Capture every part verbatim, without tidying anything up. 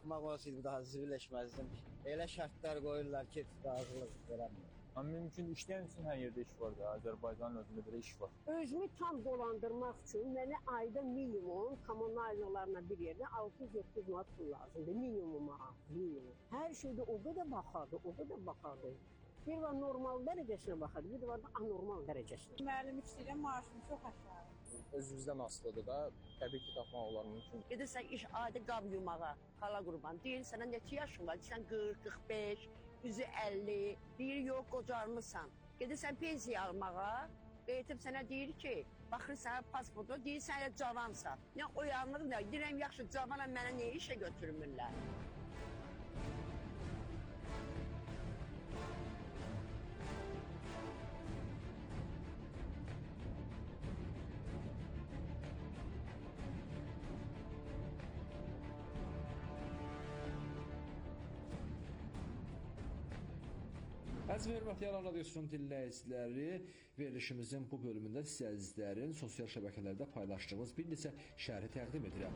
Axmaq olsaydı daha zibilləşməzdim. Elə şərtlər qoyurlar ki, razılıq verəmir. Amma mümkün işləyən üçün hər yerdə iş var da, Azərbaycanın özündə belə iş var. Özümü tam dolandırmaq üçün mənə ayda minimum kommunallarla bir yerdə altı yüz yeddi yüz manat pul lazımdır. Minimuma, minimum. Hər şeydə o qədər baxardı, o qədər baxardı. Bir var normal dərəcəsinə baxardı, bir var da anormal dərəcəsinə. Müəllim işləyirəm, maaşım çox aşağı. Özünüzdən asılıdır da, təbii ki, tapmaq olar mümkün. Gedirsən iş adi qab yumağa, xala qurban. Deyir sənə neçə yaşın var? Deyirsən qırx, qırx beş, üzü əlli. Deyir yox, qocarmısan. Gedirsən pensiya almağa, qeytib sənə deyir ki, baxırsan pasportu, deyir sən elə cavansan. Nə oyanlıq nə? Deyirəm yaxşı, cavanam mənə niyə işə götürmürlər? Əziz və hörmətli Yalan Radiosunun dinləyiciləri, verilişimizin bu bölümündə sizlərin sosial şəbəkələrdə paylaşdığımız bir neçə şərhi təqdim edirəm.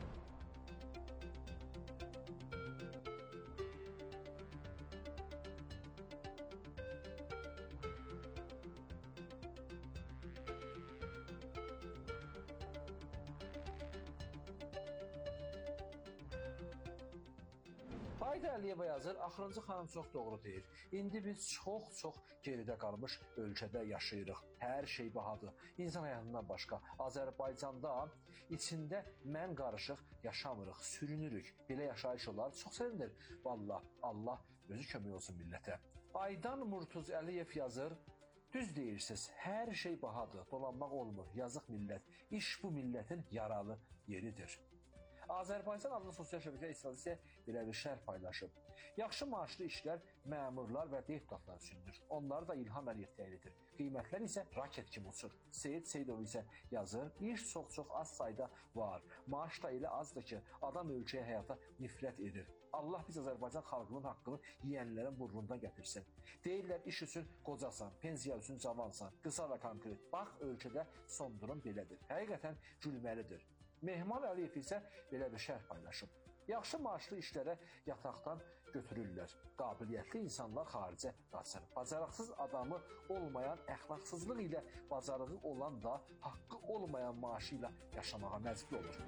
Ayda Əliyeva yazır, axırıncı xanım çox doğru deyir. İndi biz çox-çox geridə qalmış ölkədə yaşayırıq. Hər şey bahadır. İnsan həyatından başqa. Azərbaycanda içində mən qarışıq yaşamırıq, sürünürük. Belə yaşayış olar. Çox sevindir. Vallahi Allah özü kömək olsun millətə. Aydan Murtuz Əliyev yazır, düz deyirsiniz, hər şey bahadır. Dolanmaq olmur. Yazıq millət. İş bu millətin yaralı yeridir. Azərbaycan adlı sosial şəbəkə istifadəçisi belə bir şərh paylaşıb. Yaxşı maaşlı işlər məmurlar və deputatlar üçündür. Onları da İlham Əliyev təyin edir. Qiymətlər isə raket kimi uçur. Seyid Seydov isə yazır, iş çox-çox az sayda var. Maaş da elə azdır ki, adam ölkəyə həyata nifrət edir. Allah biz Azərbaycan xalqının haqqını yiyənlərin burnundan gətirsin. Deyirlər iş üçün qocasan, pensiya üçün cavansan, qısa və konkret. Bax, ölkədə son durum belədir. Həqiqətən gülməlidir. Mehman Əliyev isə belə bir şərh paylaşıb. Yaxşı maaşlı işlərə yataqdan götürürlər. Qabiliyyətli insanlar xaricə qaçır. Bacarıqsız adamı olmayan əxlaqsızlıq ilə bacarığı olan da haqqı olmayan maaşı ilə yaşamağa məcbur olur.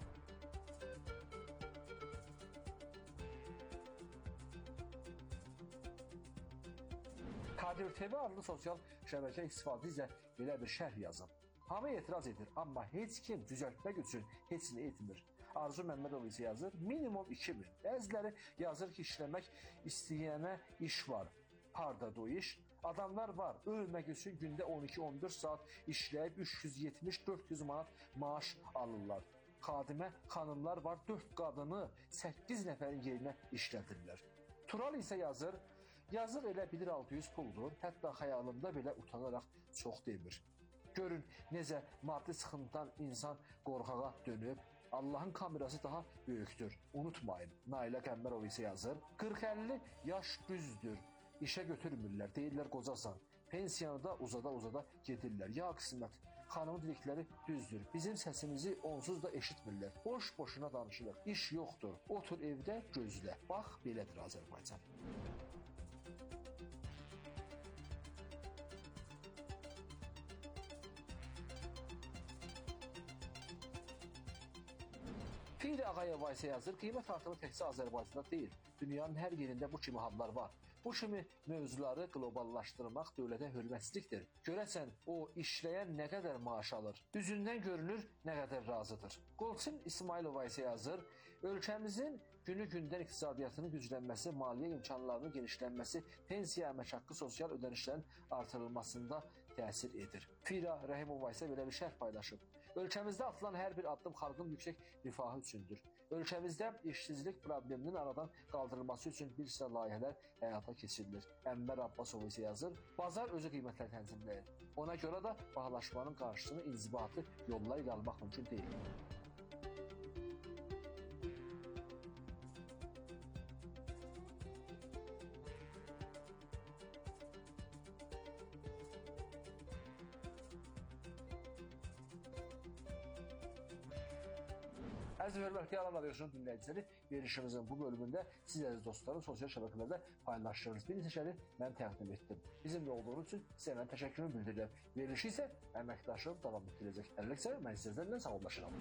Kadir T V adlı sosial şəbəkə istifadəçisi belə bir şərh yazıb. Hamı etiraz edir, amma heç kim düzəltmək üçün heç nə etmir. Arzu Məmmədov isə yazır, minimum iki min. Bəziləri yazır ki, işləmək istəyənə iş var. Hardadır o iş? Adamlar var, ölmək üçün gündə on iki on dörd saat işləyib üç yüz yetmiş dörd yüz manat maaş alırlar. Xadimə xanımlar var, dörd qadını səkkiz nəfərin yerinə işlədirlər. Tural isə yazır, yazıq elə bilir altı yüz puldur, hətta xəyalında belə utanaraq çox demir. Görün, necə maddi sıxıntıdan insan qorxağa dönüb, Allahın kamerası daha böyükdür. Unutmayın, Nailə Qəmbərov isə yazır, qırx əlli yaş düzdür, işə götürmürlər, deyirlər qocasan. Pensiyanı da uzada-uzada gedirlər. Ya qismət, xanımın dedikləri düzdür. Bizim səsimizi onsuz da eşitmirlər. Boş-boşuna danışılır. İş yoxdur. Otur evdə, gözlə. Bax, belədir Azərbaycan. Firi Ağayeva isə yazır, qiymət artımı təkcə Azərbaycanda deyil, dünyanın hər yerində bu kimi hallar var. Bu kimi mövzuları qloballaşdırmaq dövlətə hörmətsizlikdir. Görəsən, o işləyən nə qədər maaş alır? Üzündən görünür nə qədər razıdır. Qolçin İsmailova isə yazır, ölkəmizin günü-gündən iqtisadiyyatının güclənməsi, maliyyə imkanlarının genişlənməsi, pensiya, əmək haqqı, sosial ödənişlərin artırılmasında təsir edir. Fira Rəhimova isə belə bir şərh paylaşıb. Ölkəmizdə atılan hər bir addım xalqın yüksək rifahı üçündür. Ölkəmizdə işsizlik probleminin aradan qaldırılması üçün bir sıra layihələr həyata keçirilir. Ənvər Abbasov isə yazır, bazar özü qiymətləri tənzimləyir. Ona görə də bahalaşmanın qarşısını inzibati yollar ilə almaq mümkün deyil. Əziz hörmətli Alan Radiosunun dinləyiciləri, verilişimizin bu bölümündə siz əziz dostlarım sosial şəbəkələrdə paylaşdığınız bir neçə şəri mən təqdim etdim. Bizimlə olduğunuz üçün sizə mən təşəkkürümü bildirirəm. Verilişi isə əməkdaşım davam etdirəcək. Əlbəttə mən sizlərlə sağollaşıram.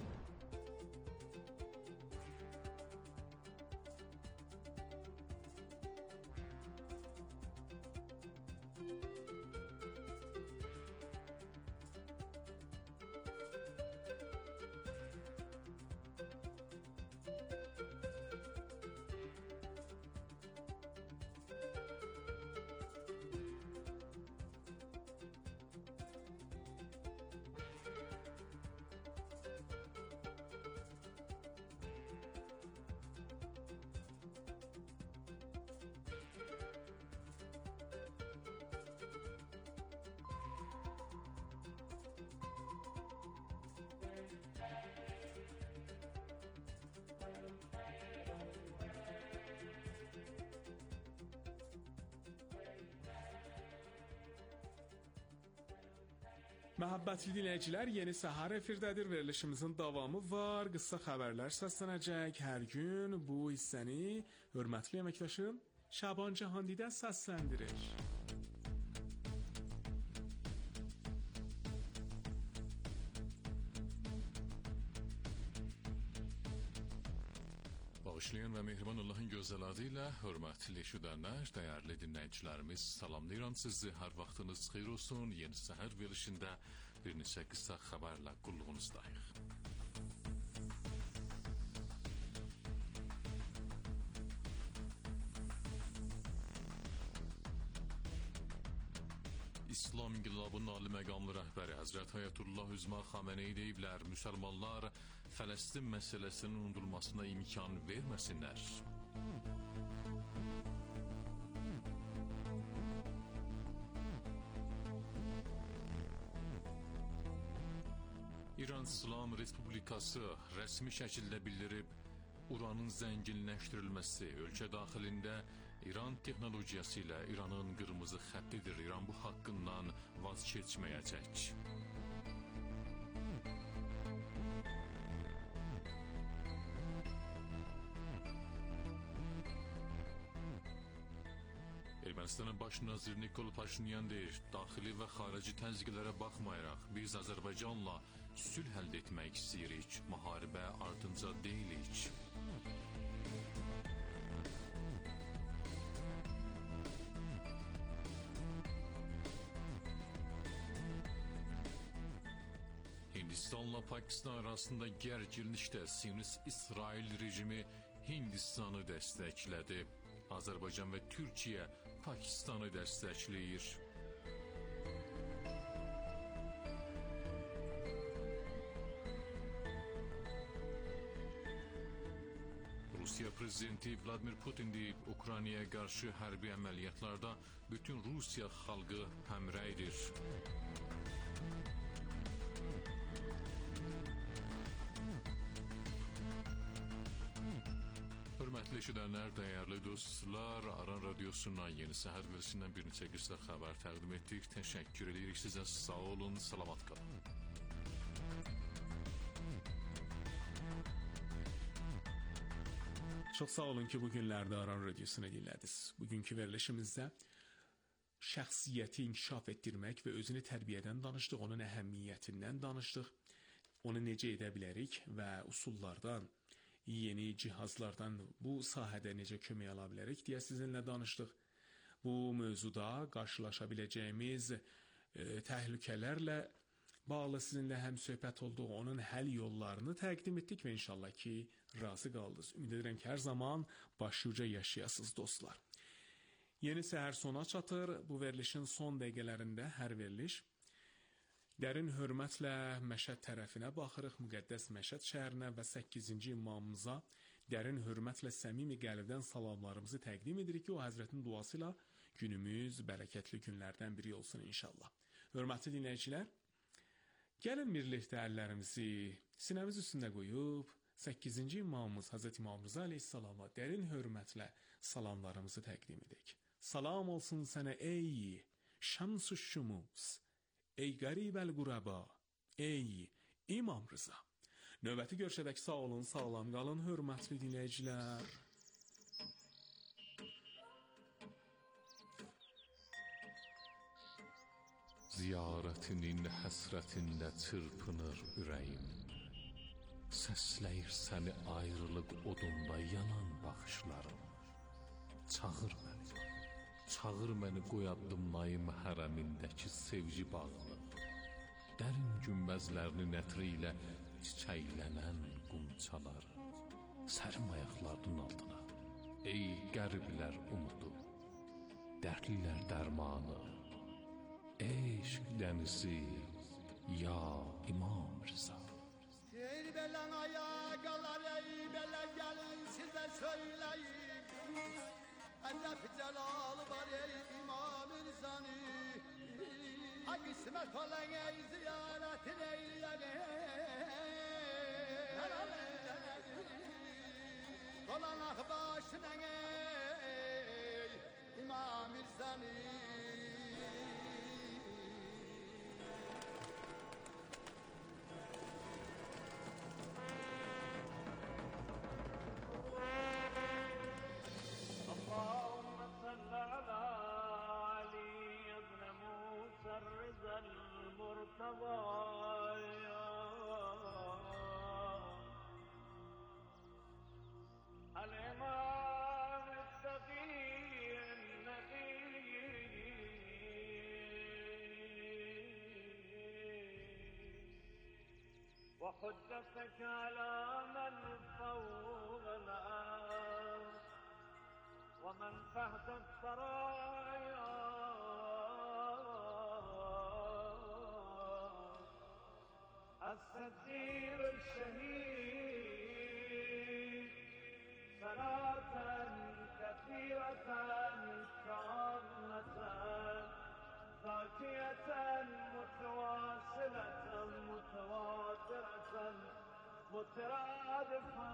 Məhəbbətli dinləyicilər, yeni səhər efirdədir. Verilişimizin davamı var. Qısa xəbərlər səslənəcək hər gün. Bu hissəni hörmətli əməkdaşım Şaban Cahandidə səsləndirir. Bağışlayan və mehriban Allahın gözəl adı ilə hörmətli eşidənlər, dəyərli dinləyicilərimiz, salamlayıram sizi. Hər vaxtınız xeyir olsun. Yeni səhər verilişində bir neçə qısa xəbərlə qulluğunuzdayıq. İslam İnqilabının ali məqamlı rəhbəri Həzrət Ayətullah Üzma Xameneyi deyiblər, müsəlmanlar Fələstin məsələsinin unudulmasına imkan verməsinlər. İran İslam Respublikası rəsmi şəkildə bildirib, uranın zənginləşdirilməsi ölkə daxilində İran texnologiyası ilə İranın qırmızı xəttidir. İran bu haqqından vaz keçməyəcək. Ermənistanın baş naziri Nikol Paşinyan deyir, daxili və xarici təzyiqlərə baxmayaraq biz Azərbaycanla sülh əldə etmək istəyirik, müharibə ardınca deyilik. Hindistanla Pakistan arasında gərginlikdə Siyonist-İsrail rejimi Hindistanı dəstəklədi. Azərbaycan və Türkiyə Pakistanı dəstəkləyir. Rusiya prezidenti Vladimir Putin deyib, Ukraynaya qarşı hərbi əməliyyatlarda bütün Rusiya xalqı həmrəydir. Hörmətli eşidənlər, dəyərli dostlar, Aran Radiosundan yeni səhər verisindən bir neçə qısa xəbər təqdim etdik. Təşəkkür edirik sizə, sağ olun, salamat qalın. Çox sağ olun ki, bu günlərdə Aran Radiosunu dinlədiniz. Bugünkü verilişimizdə şəxsiyyəti inkişaf etdirmək və özünü tərbiyədən danışdıq, onun əhəmiyyətindən danışdıq, onu necə edə bilərik və usullardan, yeni cihazlardan bu sahədə necə kömək ala bilərik deyə sizinlə danışdıq. Bu mövzuda qarşılaşa biləcəyimiz e, təhlükələrlə bağlı sizinlə həm söhbət olduq, onun həll yollarını təqdim etdik və inşallah ki, razı qaldınız. Ümid edirəm ki, hər zaman başuca yaşayasınız dostlar. Yeni səhər sona çatır. Bu verilişin son dəqiqələrində hər veriliş dərin hörmətlə Məşəd tərəfinə baxırıq, müqəddəs Məşəd şəhərinə və səkkizinci imamımıza dərin hörmətlə səmimi qəlbdən salamlarımızı təqdim edirik ki, o Həzrətin duası ilə günümüz bərəkətli günlərdən biri olsun inşallah. Hörmətli dinləyicilər, gəlin birlikdə əllərimizi sinəmiz üstündə qoyub, səkkizinci imamımız Həzrət İmam Rıza əleyhissalama dərin hörmətlə salamlarımızı təqdim edək. Salam olsun sənə ey Şəms-ü Şümus, ey qəribəl quraba, ey İmam Rıza. Növbəti görüşədək sağ olun, sağlam qalın, hörmətli dinləyicilər. Ziyarətinin həsrətində çırpınır ürəyim. Səsləyir səni ayrılıq odunda yanan baxışlarım. Çağır məni, çağır məni qoy addımlayım hərəmindəki sevgi bağını. Dərin günbəzlərinin ətri ilə çiçəklənən qumçaları. Sərim ayaqlarının altına, ey qəriblər umudu, dərdlilər dərmanı. Eşq dənizi, ya İmam Rıza. Ey belen ayağa qalar, ey bele gelin size söyleyeyim. Ədəf celalı var ey İmam Rıza'nı. Ha kısmet olan ey ziyaretin eyleyeyim. Olan ah başına ey İmam Rıza'nı. وحجتك على من فوق الأرض ومن تحت الثرايا السفير الشهيد صلاة كثيرة كاملة زاكية متواصلة متواترة مترادفة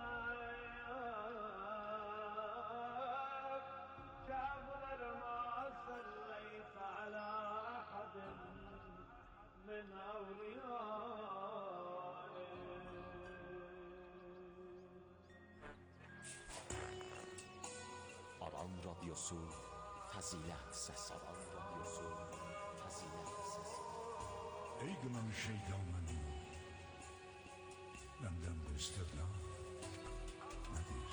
كأفضل ما صليت على أحد من أوليائه. Aran Radyosu Fəzilət Səsi. Aran Radyosu Fəzilət Səsi. Ey qınan şeytanın məndən bu istədilə nədir?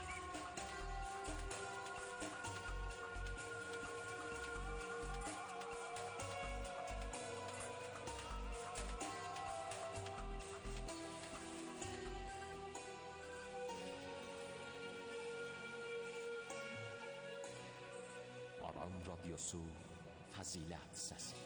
Aran Radyosu Fəzilət Səsi.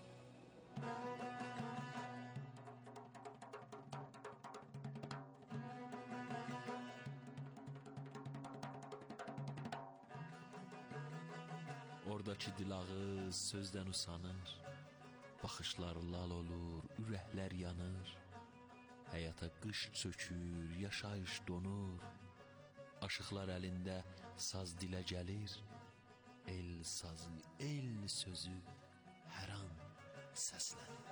Oradakı dilağız sözdən usanır, baxışlar lal olur, ürəklər yanır. Həyata qış çökür, yaşayış donur. Aşıqlar əlində saz dilə gəlir. El sazı, el sözü hər an səslənir.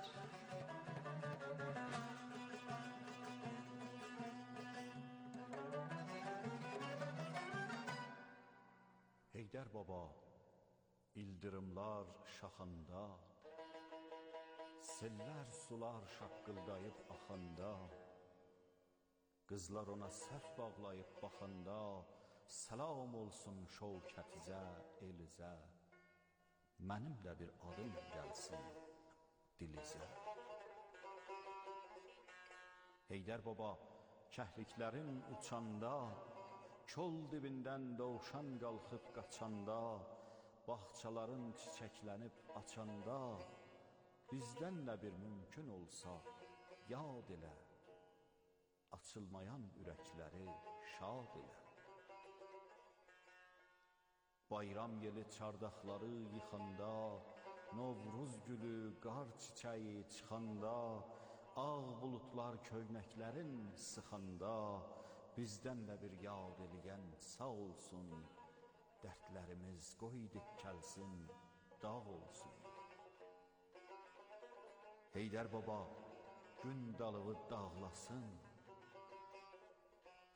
Heydər baba, ildırımlar şaxanda, sellər sular şaqqıldayıb axanda, qızlar ona səhv bağlayıb baxanda, salam olsun şövkətizə, elizə, mənimlə bir adım gəlsin dilizə. Heydər baba, kəhliklərin uçanda, kol dibindən dovşan qalxıb qaçanda, bağçaların çiçəklənib açanda, bizdən də bir mümkün olsa, yad elə, açılmayan ürəkləri şad elə. Bayram yeli çardaqları yıxanda, Novruz gülü, qar çiçəyi çıxanda, ağ bulutlar köynəklərin sıxanda, bizdən də bir yad eləyən sağ olsun, dərdlərimiz qoy dikkəlsin, dağ olsun. Heydər baba, gün dalığı dağlasın,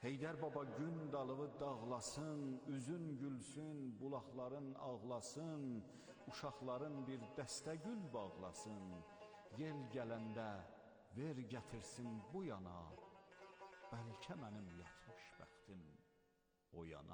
Heydər baba gün dalığı dağlasın, üzün gülsün, bulaqların ağlasın, uşaqların bir dəstə gül bağlasın. Yel gələndə ver gətirsin bu yana, bəlkə mənim yatmış bəxtim o yana.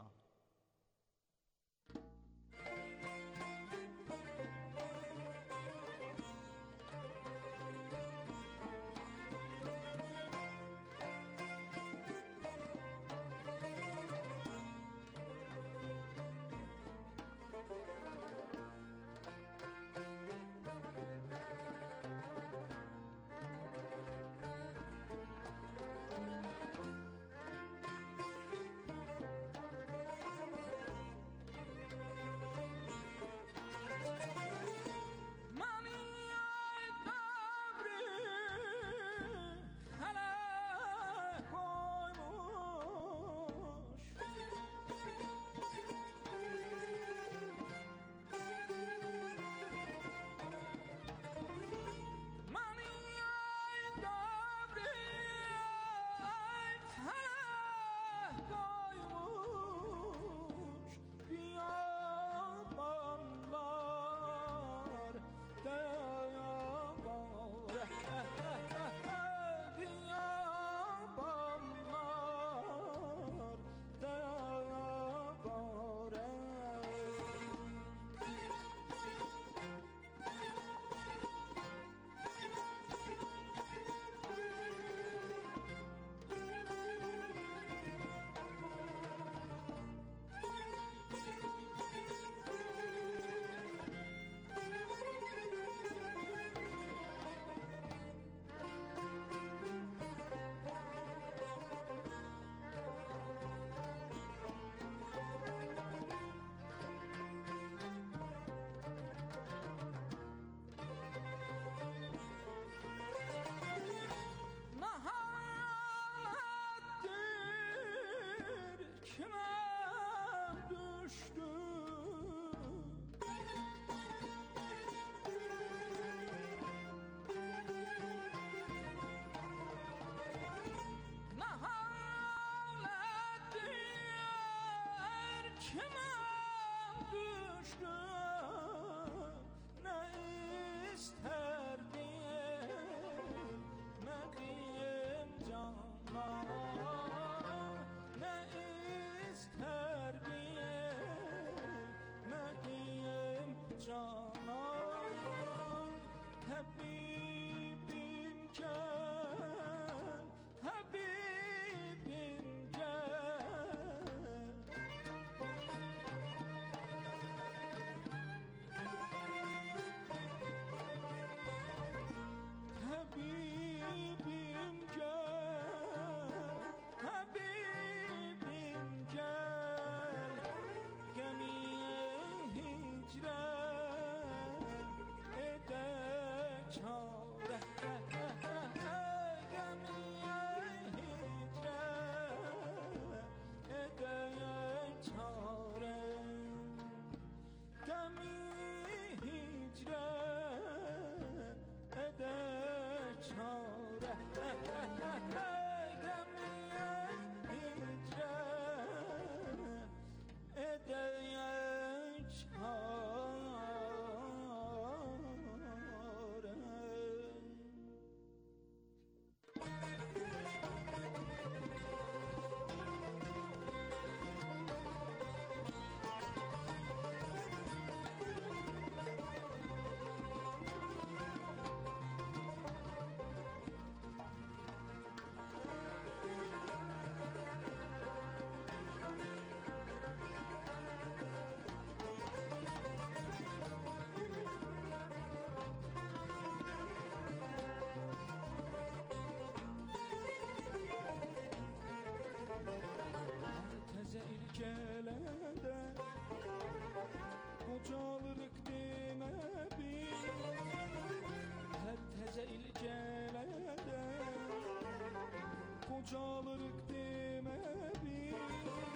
Qocalırıq demə bir,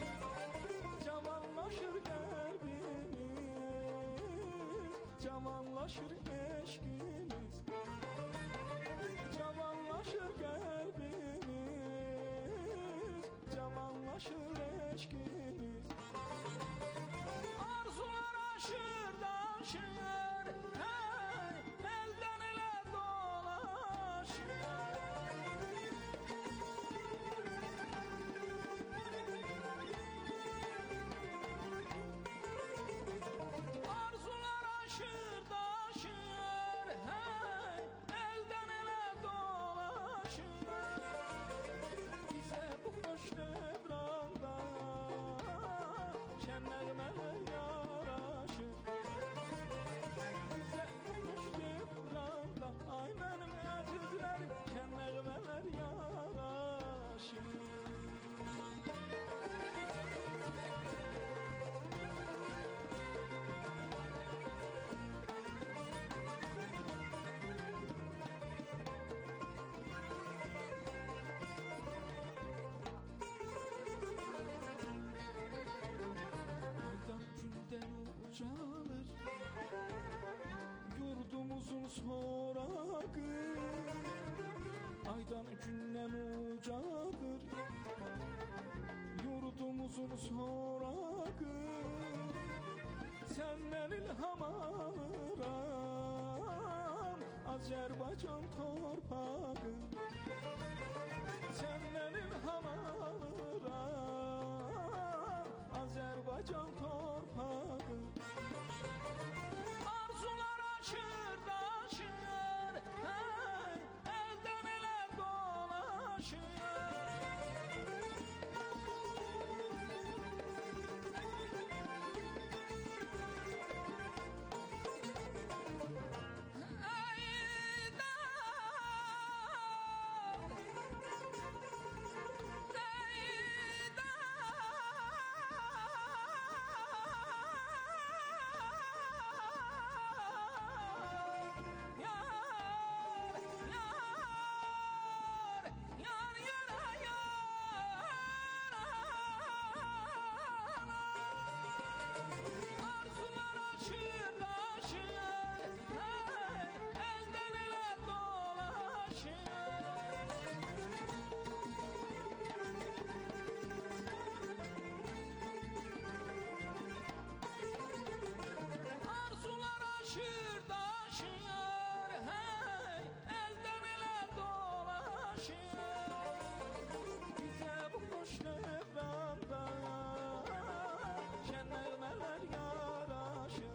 cavanlaşır qəlbimiz, cavanlaşır eşqimiz, cavanlaşır qəlbimiz, cavan eşkimiz. Arzular aşır daşır, hey, elden ele dolaşır. Arzular aşır daşır, hey, elden ele dolaşır. Bize bu hoş devranda şen nəğmələr yaraşır. Bize bu hoş devranda ay mənim əzizlərim şen nəğmələr yaraşır. Aydan gündən ucalır yurdumuzun sorağı. Aydan gündən ucalır yurdumuzun sorağı. Səndən ilham alıram Azərbaycan torpağı. Səndən ilham alıram Azərbaycan torpağı. Arzular aşır daşır, hey, eldən elə dolaşır. Arzular aşır daşır, hey, elden ele dolaşır. Arzular aşır daşır, hey, elden ele dolaşır. Bize bu hoş devranda şen nəğmələr yaraşır.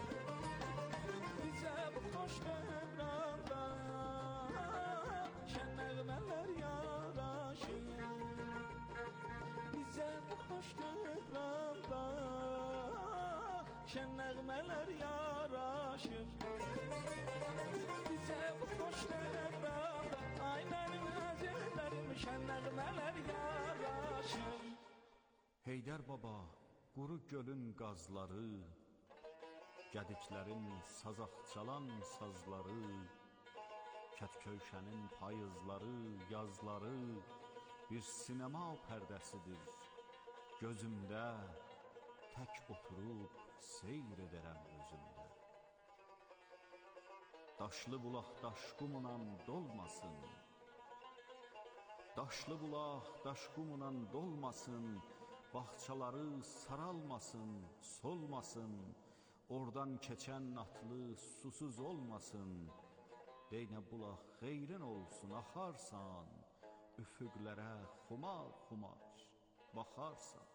Bize bu hoş devranda şen nəğmələr yaraşır. Bize bu hoş devranda şen nəğmələr yaraşır. Bize bu hoş devranda ay mənim əzizlərim şen nəğmələr yaraşır. Heydər baba, quru gölün qazları, Gədiklərin sazaqçalan sazları, Kətköyşənin payızları, yazları bir sinema pərdəsidir. Gözümdə tək oturub seyr edərəm özümdə. Daşlı bulaq daşqumla dolmasın, Daşlı bulaq daşqumla dolmasın, Bağçaları saralmasın, solmasın, Oradan keçən atlı susuz olmasın. Deynə bulaq xeyrin olsun, axarsan, Üfüqlərə xumar xumar baxarsan.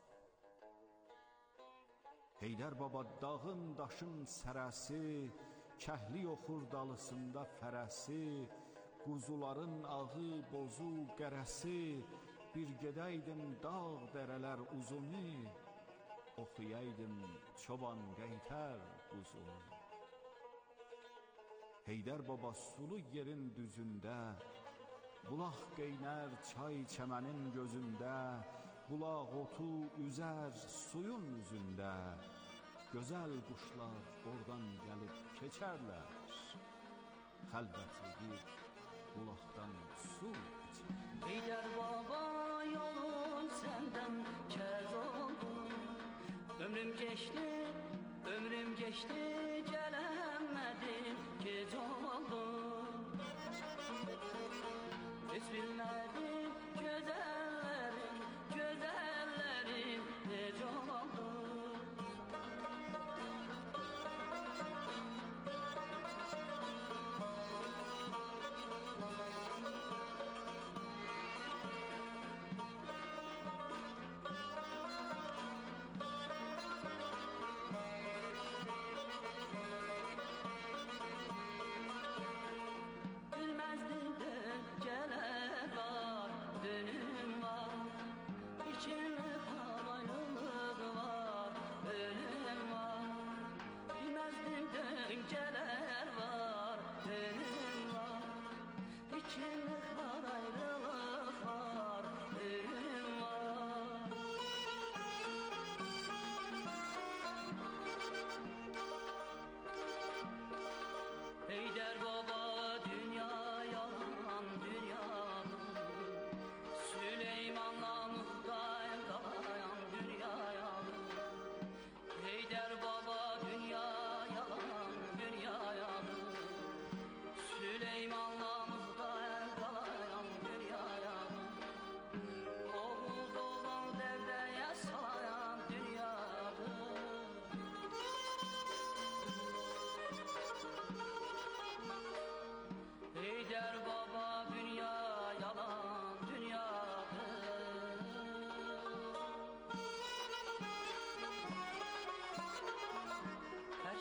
Heydər baba dağın daşın sərəsi, Kəhli yoxur dalısında fərəsi, Quzuların ağı bozu qərəsi, Bir gedəydim dağ dərələr uzunu, Oxuyaydım çoban qeytər uzunu. Heydər baba sulu yerin düzündə, Bulaq qeynər çay çəmənin gözündə, Bulaq otu üzər suyun üzündə, Gözəl quşlar oradan gəlib keçərlər, Xəlvətli bir bulaqdan su içər. Heydər baba yolun səndən kəz oldu, Ömrüm geçti, ömrüm geçti, gelemedim, gec oldu. Hiç bilmedim güzellerim, güzellerim,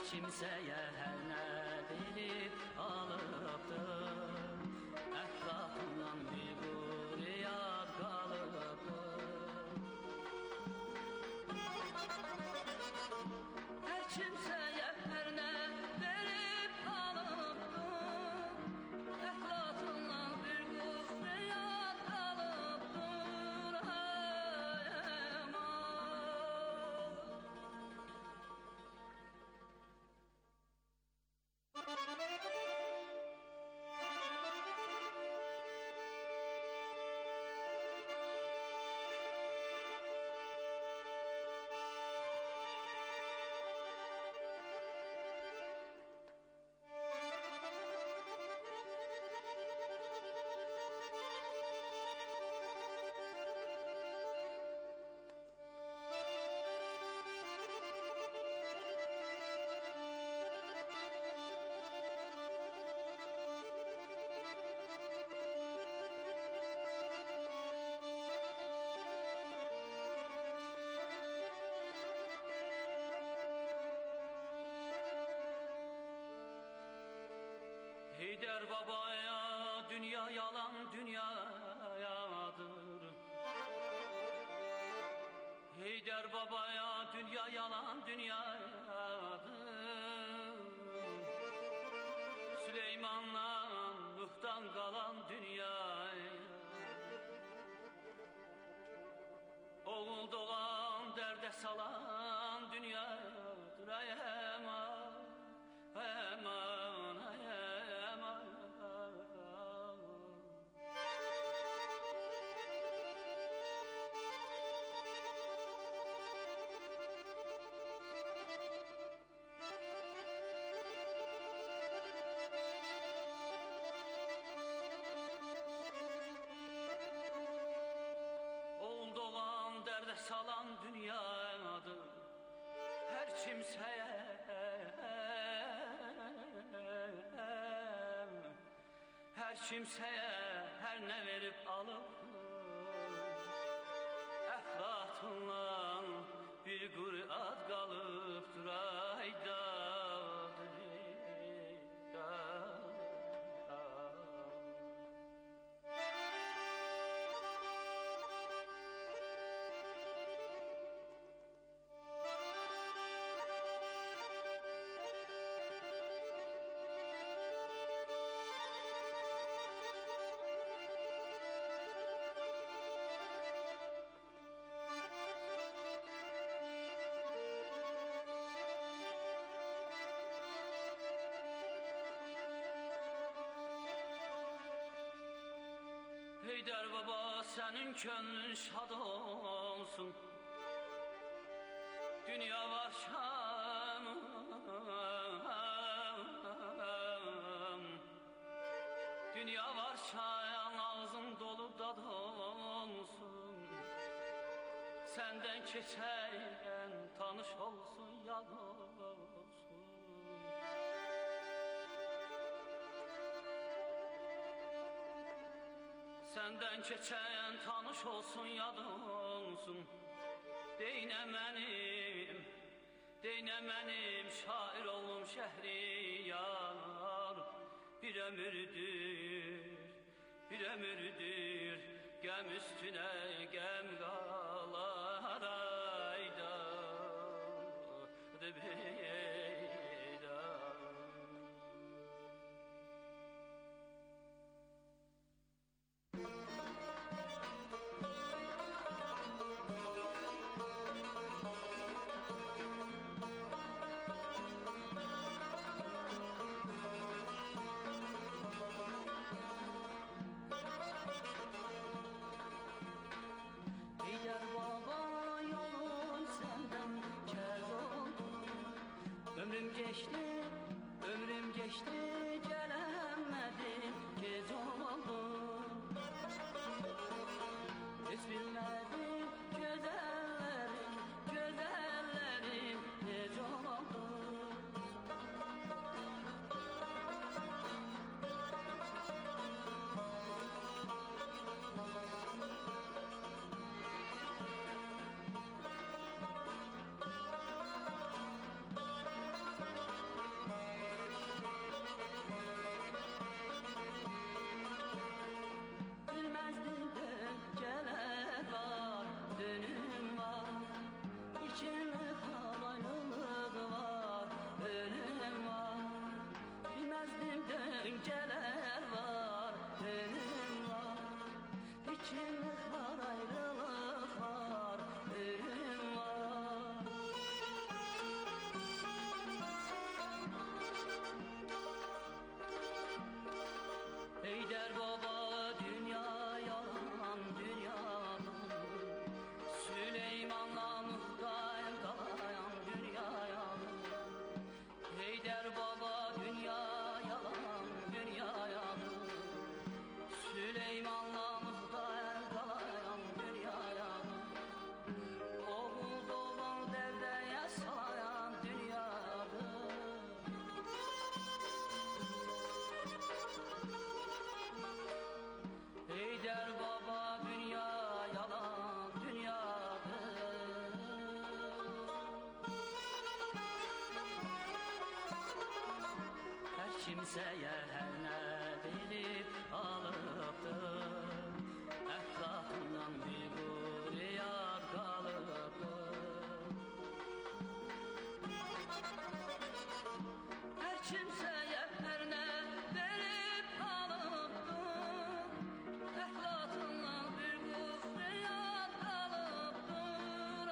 kimsəyə hər nə verib alıbdır. Ətrafından bir qur yad qalıbdır. Hər kimsəyə hər nə verib alıbdır. Ətrafından bir qur yad qalıbdır. Ay aman. Heydər babaya dünya yalan dünyayadır. Heydər babaya dünya yalan dünyayadır. Süleyman'dan Nuh'tan kalan dünya. Oğul doğan derde salan dünyadır. Ay eman, ay eman, ay eman. Oğul doğan derde salan dünyadır. Her kimseye her kimseye her ne verip alıp Eflatunla bir Kur'an kalıptır aydadır. Heydər baba senin könlün şad olsun. Dünya var şanım. Dünya var şayan ağzın dolu dad olsun. Senden keçerken tanış olsun yad olsun. Senden keçen tanış olsun yad olsun. Deyne mənim, deyne mənim şair oğlum Şəhriyar. Bir ömürdür, bir ömürdür gəm üstüne gəm qalar ayda. Heydər baba yolun səndən kəz oldu. Ömrüm geçti, ömrüm geçti, gələmədim, gec oldu. Heç bilmədim gözəllərim, gözəllərim gec oldu. kimsəyə hər nə verib alıbdır. Ətrafından bir quru yad qalıbdır. Hər kimsəyə hər nə verib alıbdır. Ətrafından bir quru yad qalıbdır.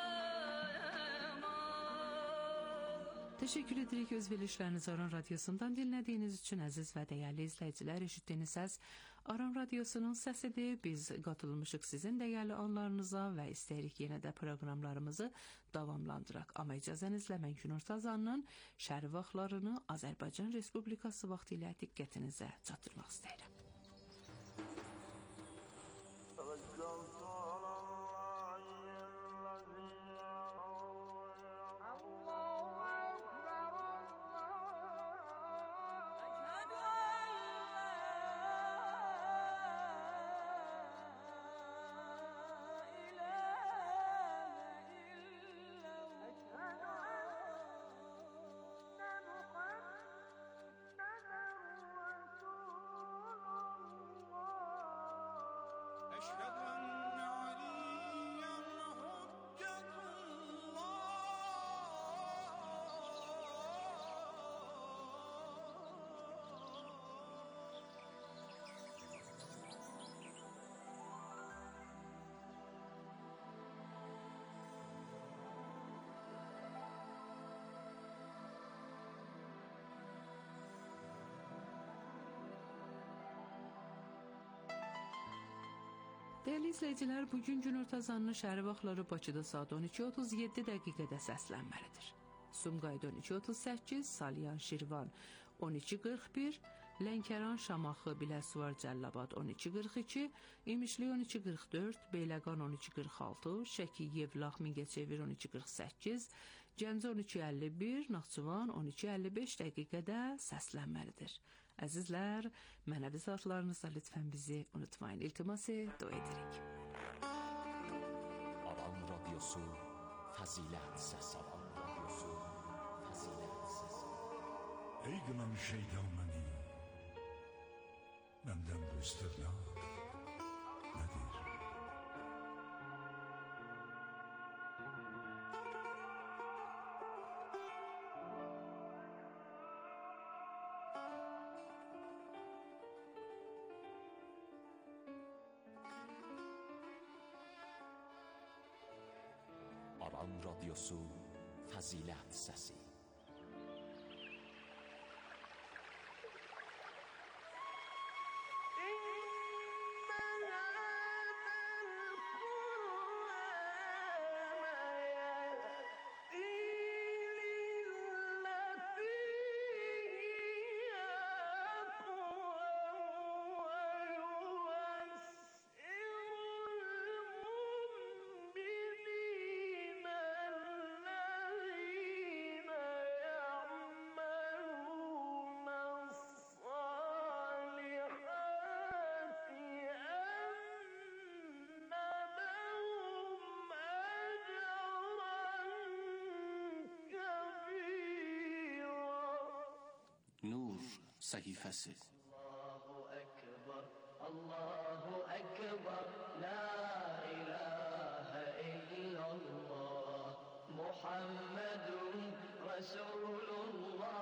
Teşekkür edirik öz verilişlərinizi Aran Radyosu'ndan dinlədiyiniz üçün əziz və dəyərli izləyicilər. Eşitdiyiniz səs Aran Radyosu'nun səsidir. Biz qatılmışıq sizin dəyərli anlarınıza və istəyirik yenə də proqramlarımızı davamlandıraq. Amma icazənizlə mən Günür Tazanın şəhər vaxtlarını Azərbaycan Respublikası vaxtı ilə diqqətinizə çatdırmaq istəyirəm. Değerli izleyiciler, bugün Günür Tazanın şəhər vaxtları Bakıda saat on iki otuz yeddi dəqiqədə səslənməlidir. Sumqayıt on iki otuz səkkiz, Salyan Şirvan on iki qırx bir, Lənkəran Şamaxı Biləsuvar Cəllabad on iki qırx iki, İmişli on iki qırx dörd, Beyləqan on iki qırx altı, Şəki Yevlax Mingəçevir on iki qırx səkkiz, Gəncə on iki əlli bir, Naxçıvan on iki əlli beş dəqiqədə səslənməlidir. Əzizlər, mənəvi saatlarınızda lütfən bizi unutmayın. İltimas dua edirik. Aran Radyosu Fəzilət Səsi. Aran Radyosu Fəzilət Səsi. Ey qınamış şeytan məni, məndən bu istirnaq nədir? Aran Radyosu Fəzilət Səsi. Nur səhifəsi. Allahu Ekber, Allahu Ekber, La ilahe illallah, Muhammedun Resulullah,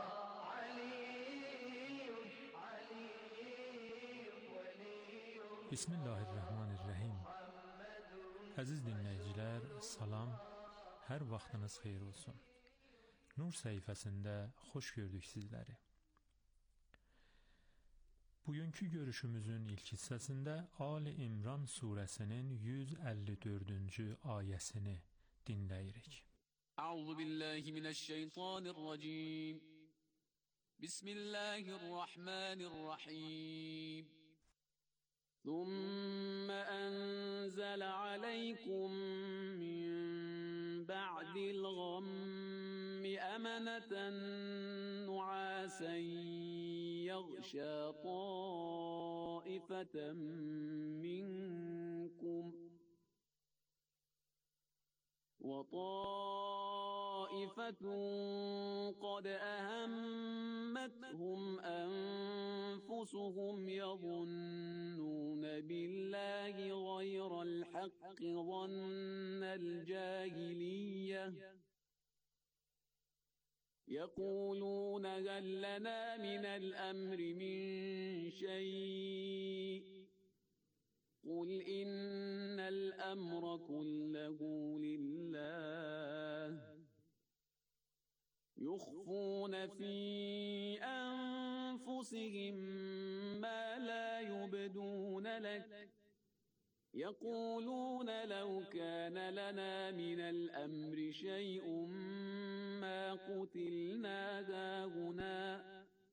Aliyyun, Aliyyun, Veliyyun. Bismillahirrahmanirrahim. Əziz dinləyicilər, salam, hər vaxtınız xeyir olsun. Nur səhifəsində xoş gördük sizləri. Bugünkü görüşümüzün ilk hissəsində Ali İmran surəsinin yüz əlli dördüncü ayəsini dinləyirik. Əuzu billahi minəşşeytanirracim. Bismillahirrahmanirrahim. ثم أنزل عليكم من بعد الغم أمنة نعاسا يغشى طائفة منكم وطائفة طائفة قد أهمتهم أنفسهم يظنون بالله غير الحق ظن الجاهلية يقولون هل لنا من الأمر من شيء قل إن الأمر كله لله يخفون في أنفسهم ما لا يبدون لك يقولون لو كان لنا من الأمر شيء ما قتلنا هاهنا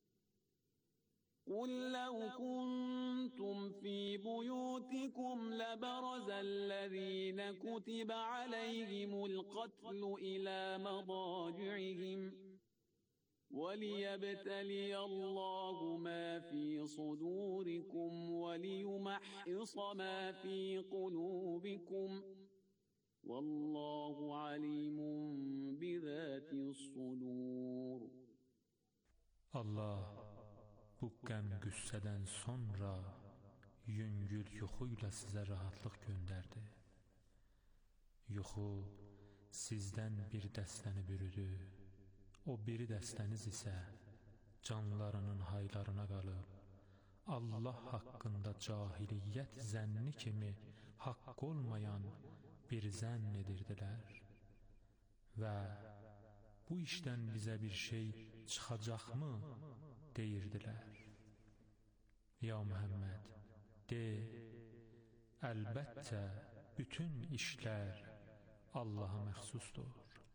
قل لو كنتم في بيوتكم لبرز الذين كتب عليهم القتل إلى مضاجعهم وليبتلي الله ما في صدوركم وليمحص ما في قلوبكم والله عليم بذات الصدور. Allah bu qəm qüssədən sonra yüngül yuxu ilə sizə rahatlıq göndərdi. Yuxu sizdən bir dəstəni bürüdü. O biri dəstəniz isə canlarının haylarına qalıb, Allah haqqında cahiliyyət zənni kimi haqq olmayan bir zənn edirdilər. Və bu işdən bizə bir şey çıxacaqmı deyirdilər. Ya Muhammed, de, əlbəttə bütün işlər Allaha məxsusdur.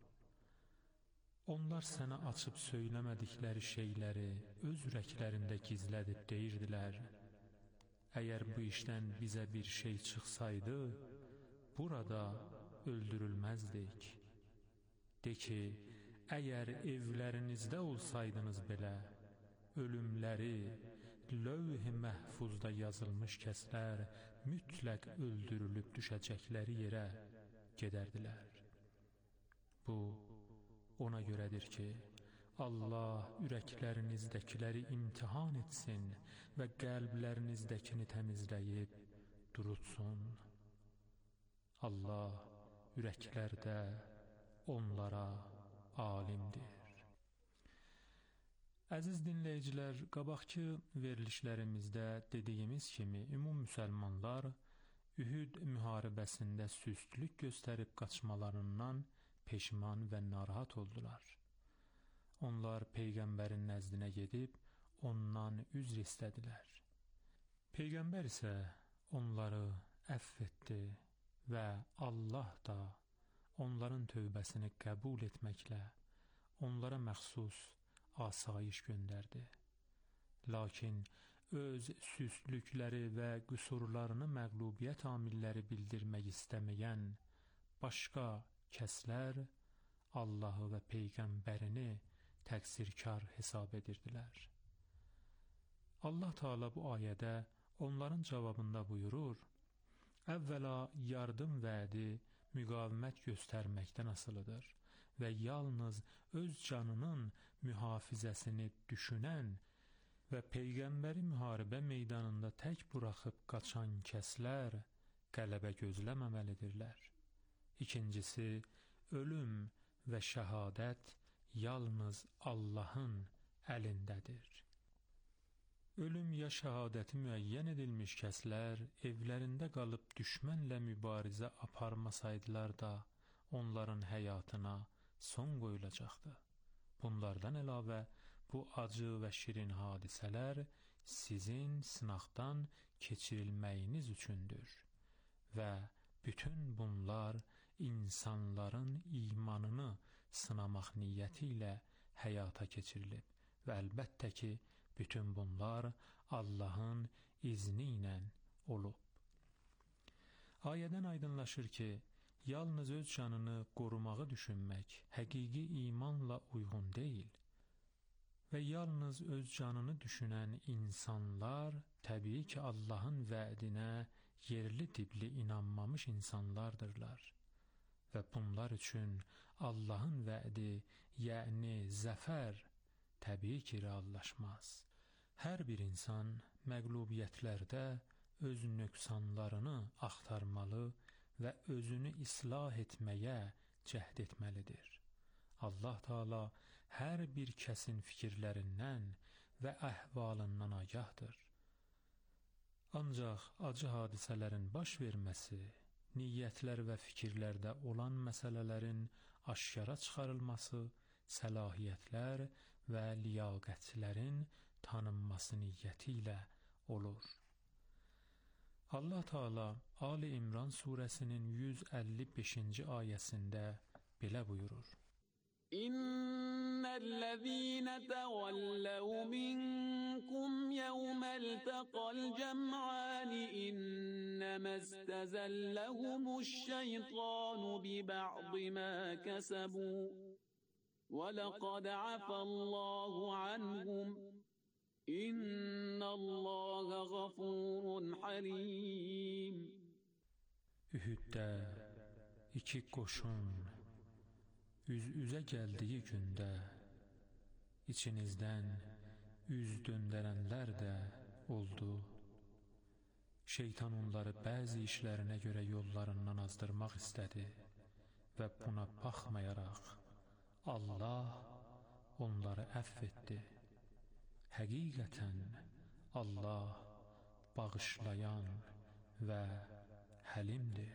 Onlar sənə açıb söyləmədikləri şeyləri öz ürəklərində gizlədib deyirdilər. Əgər bu işdən bizə bir şey çıxsaydı, burada öldürülməzdik. De ki, əgər evlərinizdə olsaydınız belə, ölümləri lövh-i məhfuzda yazılmış kəslər mütləq öldürülüb düşəcəkləri yerə gedərdilər. Bu, ona görədir ki, Allah ürəklərinizdəkiləri imtihan etsin və qəlblərinizdəkini təmizləyib durutsun. Allah ürəklərdə onlara alimdir. Əziz dinləyicilər, qabaqki verilişlərimizdə dediyimiz kimi, ümum müsəlmanlar Ühud müharibəsində süstlük göstərib qaçmalarından peşman və narahat oldular. Onlar Peyğəmbərin nəzdinə gedib, ondan üzr istədilər. Peyğəmbər isə onları əfv etdi və Allah da onların tövbəsini qəbul etməklə onlara məxsus asayiş göndərdi. Lakin öz süstlükləri və qüsurlarını məğlubiyyət amilləri bildirmək istəməyən başqa kəslər Allahı və Peyğəmbərini təqsirkar hesab edirdilər. Allah Teala bu ayədə onların cavabında buyurur, əvvəla yardım vədi müqavimət göstərməkdən asılıdır və yalnız öz canının mühafizəsini düşünən və Peyğəmbəri müharibə meydanında tək buraxıb qaçan kəslər qələbə gözləməməlidirlər. İkincisi, ölüm və şəhadət yalnız Allahın əlindədir. Ölüm ya şəhadəti müəyyən edilmiş kəslər evlərində qalıb düşmənlə mübarizə aparmasaydılar da onların həyatına son qoyulacaqdı. Bunlardan əlavə bu acı və şirin hadisələr sizin sınaqdan keçirilməyiniz üçündür və bütün bunlar insanların imanını sınamaq niyyəti ilə həyata keçirilib və əlbəttə ki, bütün bunlar Allahın izni ilə olub. Ayədən aydınlaşır ki, yalnız öz canını qorumağı düşünmək həqiqi imanla uyğun deyil və yalnız öz canını düşünən insanlar təbii ki, Allahın vədinə yerli dibli inanmamış insanlardırlar və bunlar üçün Allahın vədi, yəni zəfər təbii ki, reallaşmaz. Hər bir insan məqlubiyyətlərdə öz nöqsanlarını axtarmalı və özünü islah etməyə cəhd etməlidir. Allah Taala hər bir kəsin fikirlərindən və əhvalından agahdır. Ancaq acı hadisələrin baş verməsi, niyyətlər və fikirlərdə olan məsələlərin aşkara çıxarılması, səlahiyyətlər və liyaqətlərin tanınması niyyəti ilə olur. Allah Taala Ali İmran surəsinin yüz əlli beşinci ayəsində belə buyurur: İnnellezîne tevellev minkum yevmel teqal cem'ani innemestezellehumuşşeytanu bi ba'di ma kesebu ve lekad afallahu anhum İnnallâhe gafurun halim. Ühüddə iki qoşun üz-üzə gəldiyi gündə içinizdən üz döndərənlər də oldu. Şeytan onları bəzi işlərinə görə yollarından azdırmaq istədi və buna baxmayaraq Allah onları əfv etdi. Həqiqətən Allah bağışlayan və həlimdir.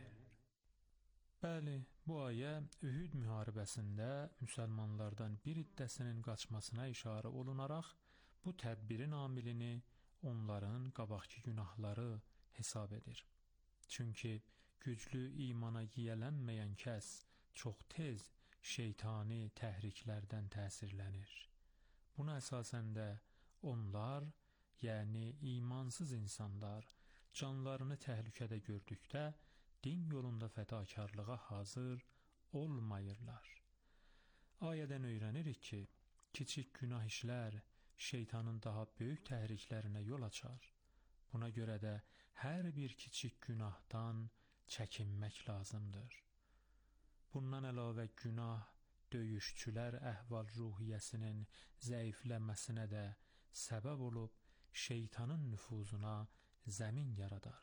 Bəli, bu ayə Ühud müharibəsində müsəlmanlardan bir iddəsinin qaçmasına işarə olunaraq bu tədbirin amilini onların qabaqki günahları hesab edir. Çünki güclü imana yiyələnməyən kəs çox tez şeytani təhriklərdən təsirlənir. Buna əsasən də onlar, yəni imansız insanlar, canlarını təhlükədə gördükdə din yolunda fədakarlığa hazır olmayırlar. Ayədən öyrənirik ki, kiçik günah işlər şeytanın daha böyük təhriklərinə yol açar. Buna görə də hər bir kiçik günahdan çəkinmək lazımdır. Bundan əlavə günah döyüşçülər əhval-ruhiyyəsinin zəifləməsinə də səbəb olub şeytanın nüfuzuna zəmin yaradar.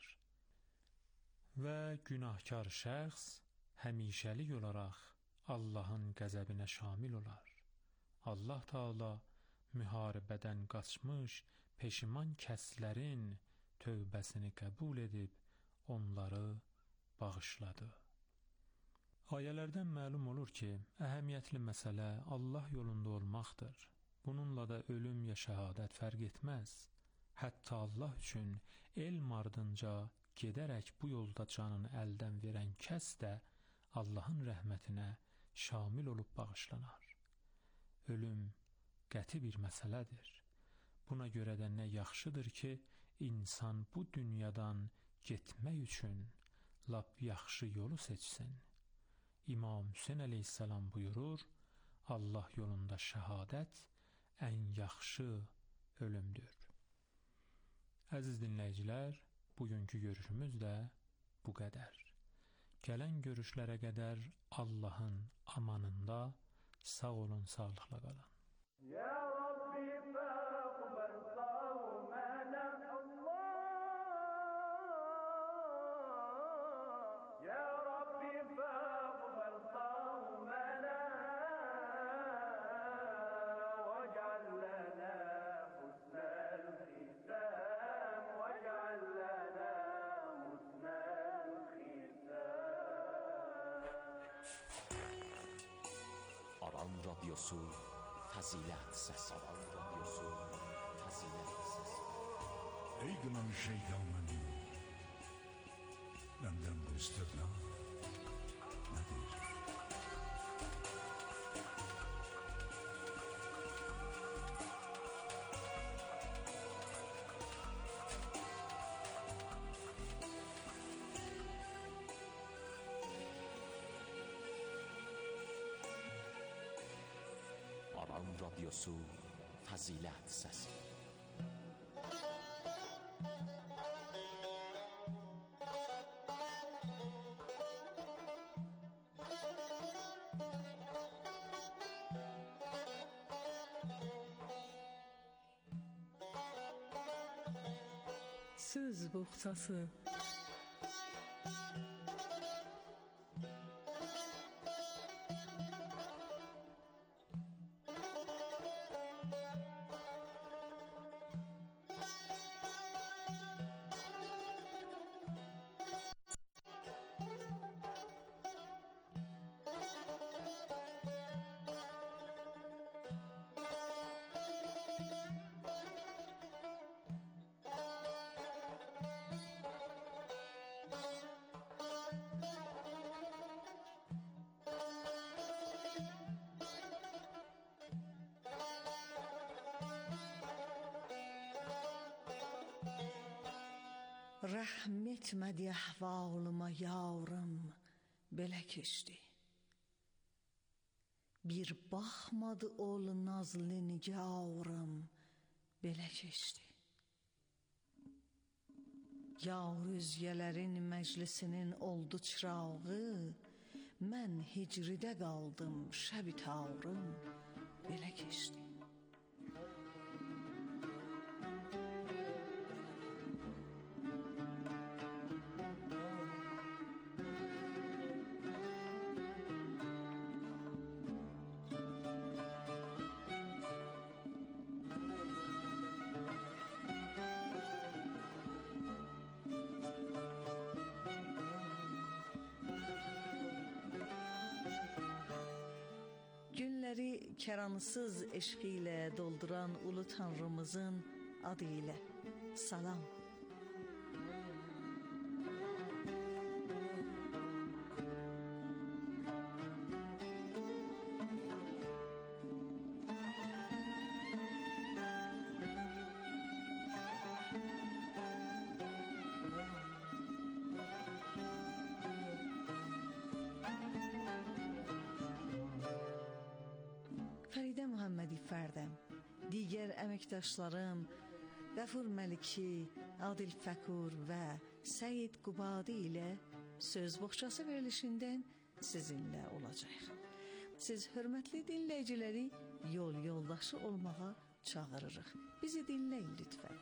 Və günahkar şəxs həmişəlik olaraq Allahın qəzəbinə şamil olar. Allah Taala müharibədən qaçmış peşiman kəslərin tövbəsini qəbul edib onları bağışladı. Ayələrdən məlum olur ki, əhəmiyyətli məsələ Allah yolunda olmaqdır. Bununla da ölüm ya şəhadət fərq etməz. Hətta Allah üçün elm ardınca gedərək bu yolda canını əldən verən kəs də Allahın rəhmətinə şamil olub bağışlanar. Ölüm qəti bir məsələdir. Buna görə də nə yaxşıdır ki, insan bu dünyadan getmək üçün lap yaxşı yolu seçsin. İmam Hüseyn əleyhissalam buyurur, Allah yolunda şəhadət ən yaxşı ölümdür. Əziz dinləyicilər, bugünkü görüşümüz də bu qədər. Gələn görüşlərə qədər Allahın amanında sağ olun, sağlıqla qalın. Ya Rabbi faqbal sawmana Allah Ya Rabbi faqbal sawmana waj'al lana husnal khitam waj'al lana husnal khitam Aran Radyosu Fazilet Sesi. Aran Radyosu Fazilet Sesi. Ey gınan şeytanın benden bu istirna nedir? Aran Radyosu Fazilet Sesi. söz boğçası. Rəhm etmədi əhvalıma yarım, belə keçdi. Bir baxmadı ol nazlı nigarım, belə keçdi. Yar özgələrin məclisinin oldu çırağı, mən hicridə qaldım şəbi tarım, belə keçdi. Günləri kəransız eşq ilə dolduran ulu tanrımızın adı ilə salam. Fəridə Muhammedi Fərdəm, digər əməkdaşlarım Qəfur Məliki, Adil Fəkur və Səyid Qubadi ilə söz boğçası verilişindən sizinlə olacaq. Siz hörmətli dinləyiciləri yol yoldaşı olmağa çağırırıq. Bizi dinləyin lütfən.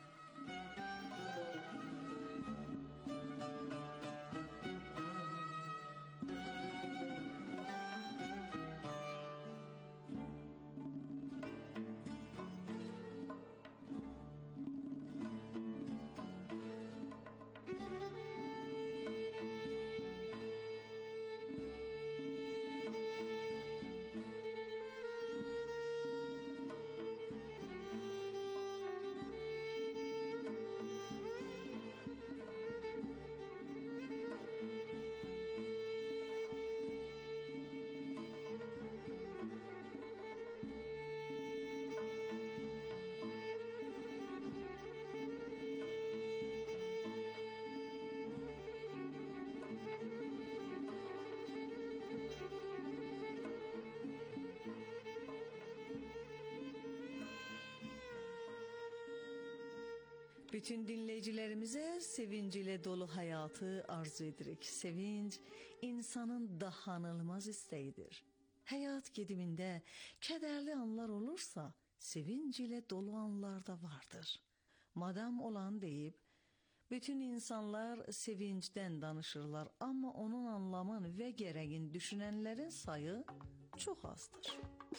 Bütün dinləyicilərimizə sevinc ilə dolu həyatı arzu edirik. Sevinc insanın daxanılmaz istəyidir. Həyat gedimində kədərli anlar olursa, sevinc ilə dolu anlar da vardır. Madam olan deyib, bütün insanlar sevincdən danışırlar, amma onun anlamını və gərəgin düşünənlərin sayı çox azdır.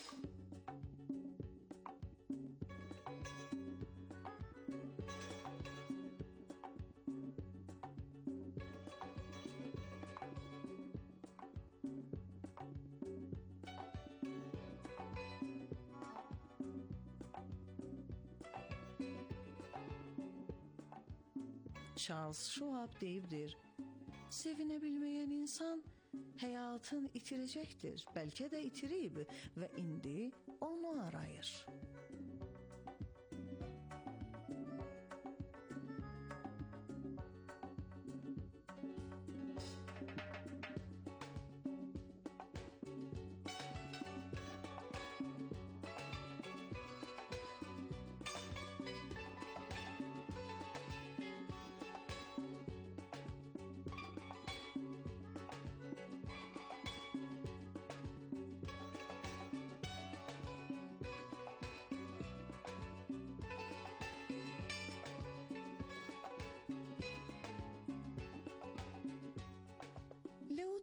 Charles Schwab deyibdir, sevinə bilməyən insan həyatın itirəcəkdir, bəlkə də itirib və indi onu arayır.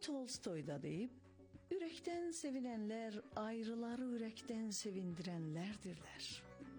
Tolstoy da deyib, ürəkdən sevinənlər ayrıları ürəkdən sevindirənlərdirlər.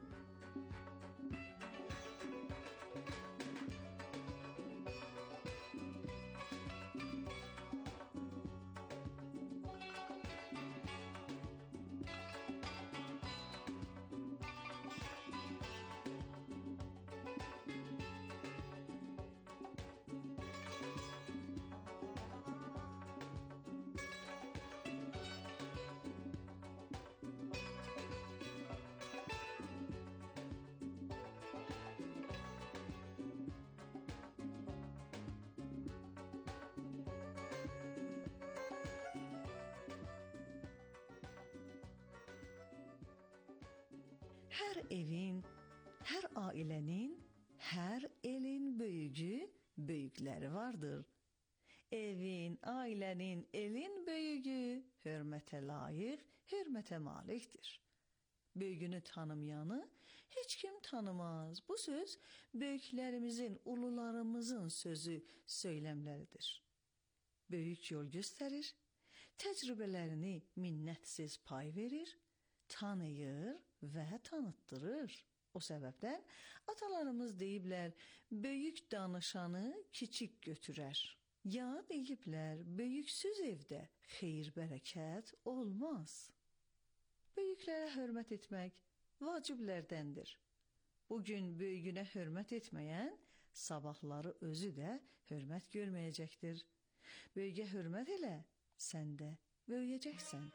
Hər evin, hər ailənin, hər elin böyüyü, böyükləri vardır. Evin, ailənin, elin böyüyü hörmətə layiq, hörmətə malikdir. Böyüyünü tanımayanı heç kim tanımaz. Bu söz böyüklərimizin, ulularımızın sözü, söyləmləridir. Böyük yol göstərir, təcrübələrini minnətsiz pay verir, tanıyır və tanıtdırır. O səbəbdən atalarımız deyiblər, böyük danışanı kiçik götürər. Ya deyiblər, böyüksüz evdə xeyir bərəkət olmaz. Böyüklərə hörmət etmək vaciblərdəndir. Bugün böyüyünə hörmət etməyən, sabahları özü də hörmət görməyəcəkdir. Böyüyə hörmət elə, sən də böyüyəcəksən.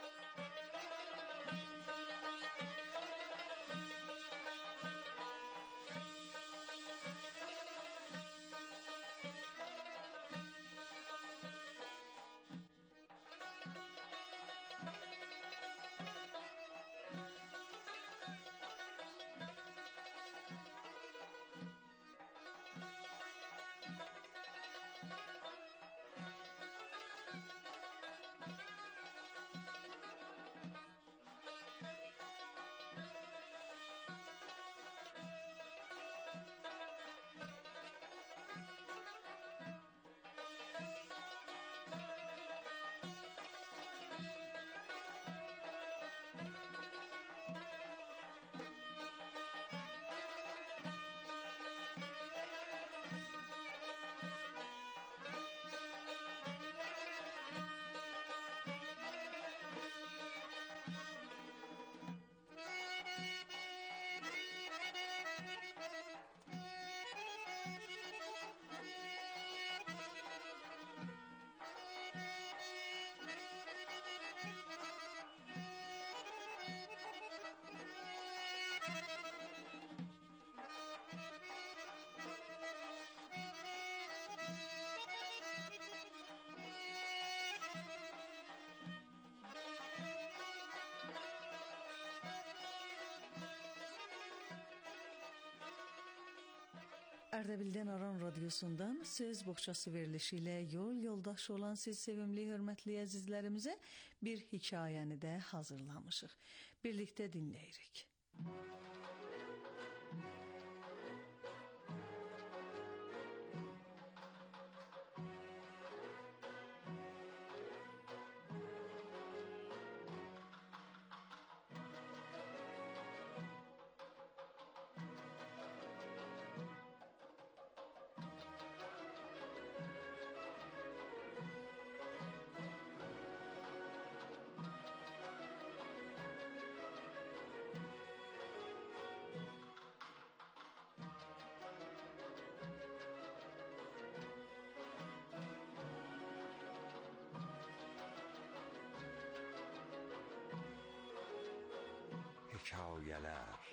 Ərdəbildən Aran Radiosundan söz boğçası verilişi ilə yol yoldaşı olan siz sevimli, hörmətli əzizlərimizə bir hekayəni də hazırlamışıq. Birlikdə dinləyirik. Hekayələr.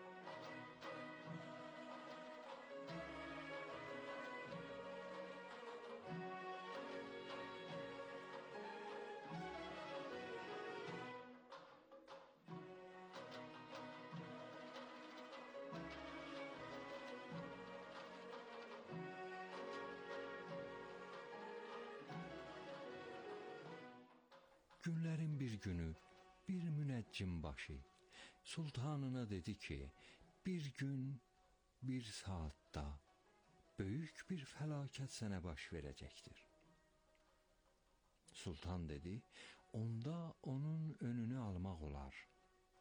Günlərin bir günü bir münəccim başı sultanına dedi ki, bir gün, bir saatda böyük bir fəlakət sənə baş verəcəkdir. Sultan dedi, onda onun önünü almaq olar.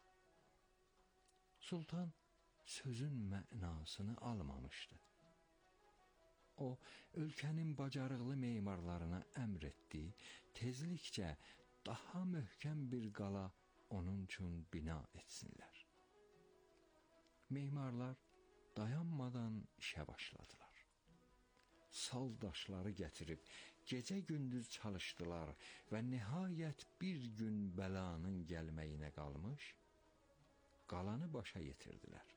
Sultan sözün mənasını almamışdı. O, ölkənin bacarıqlı memarlarına əmr etdi, tezlikcə daha möhkəm bir qala onun üçün bina etsinlər. Memarlar dayanmadan işə başladılar. Sal daşları gətirib gecə-gündüz çalışdılar və nəhayət bir gün bəlanın gəlməyinə qalmış, qalanı başa yetirdilər.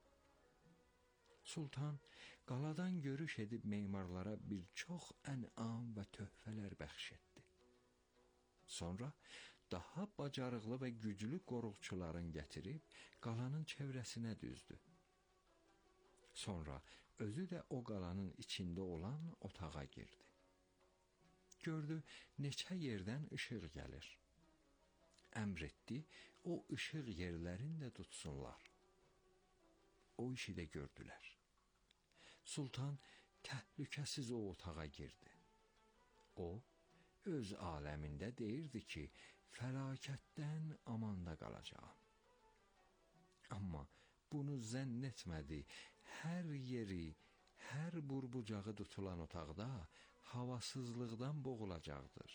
Sultan qaladan görüş edib memarlara bir çox ənam və töhfələr bəxş etdi. Sonra daha bacarıqlı və güclü qoruqçuların gətirib qalanın çevrəsinə düzdü. Sonra özü də o qalanın içində olan otağa girdi. Gördü, neçə yerdən işıq gəlir. Əmr etdi, o işıq yerlərini də tutsunlar. O işi də gördülər. Sultan təhlükəsiz o otağa girdi. O, öz aləmində deyirdi ki, fəlakətdən amanda qalacağam. Amma bunu zənn etmədi, hər yeri, hər burbucağı tutulan otaqda havasızlıqdan boğulacaqdır.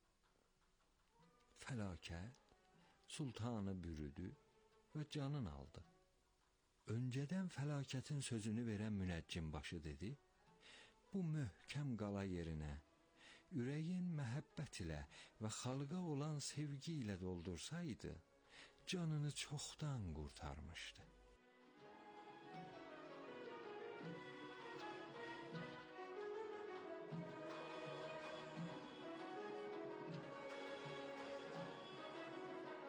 Fəlakət sultanı bürüdü və canın aldı. Öncədən fəlakətin sözünü verən münəccimbaşı dedi, bu möhkəm qala yerinə, ürəyin məhəbbət ilə və xalqa olan sevgi ilə doldursaydı, canını çoxdan qurtarmışdı.